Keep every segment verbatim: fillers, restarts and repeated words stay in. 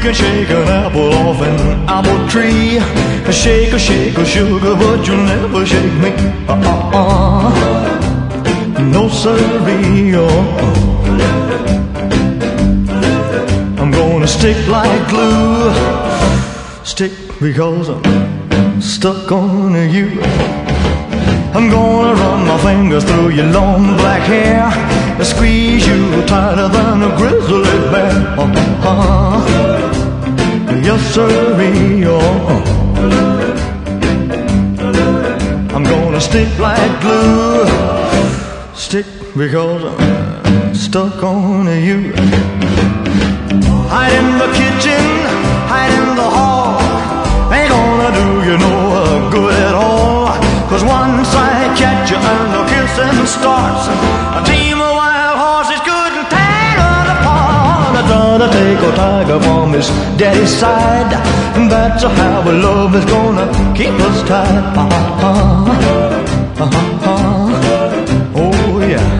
can shake an apple off an apple tree. Shake a shake a sugar, but you'll never shake me. Uh-uh-uh. No siree, oh. I'm gonna stick like glue. Stick because I'm stuck on you. I'm gonna run my fingers through your long black hair, squeeze you tighter than a grizzly bear. Uh-huh. Yes, sirree, oh. I'm gonna stick like glue. Stick because I'm stuck on you. Hide in the kitchen, hide in the hall. Ain't gonna do you no good at all. 'Cause once I catch you and the kissing starts, a team of wild horses couldn't tear us apart. I gotta take a tiger from his daddy's side, and that's how our love is gonna keep us tied. Uh-huh. Uh-huh. Oh yeah.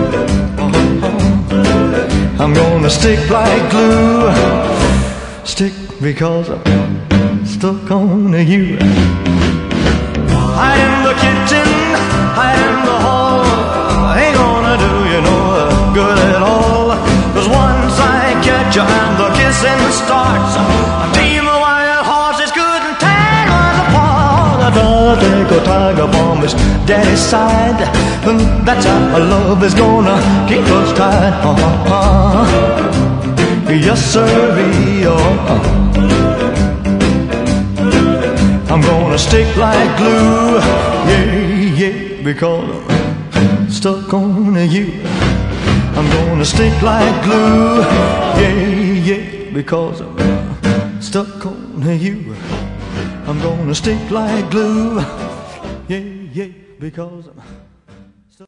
Uh-huh. I'm gonna stick like glue. Stick because I'm stuck on you. Hide in the kitchen, hide in the hall. Ain't gonna do you no good at all. 'Cause once I catch you and the kissing starts, a team of wild horses couldn't tear us apart. I gotta take a tiger from his daddy's side, and that's how our love is gonna keep us tied. Uh-huh. Yes, sirree, oh. I'm gonna stick like glue, yeah, yeah, because I'm stuck on you. I'm gonna stick like glue, yeah, yeah, because I'm stuck on you. I'm gonna stick like glue, yeah, yeah, because I'm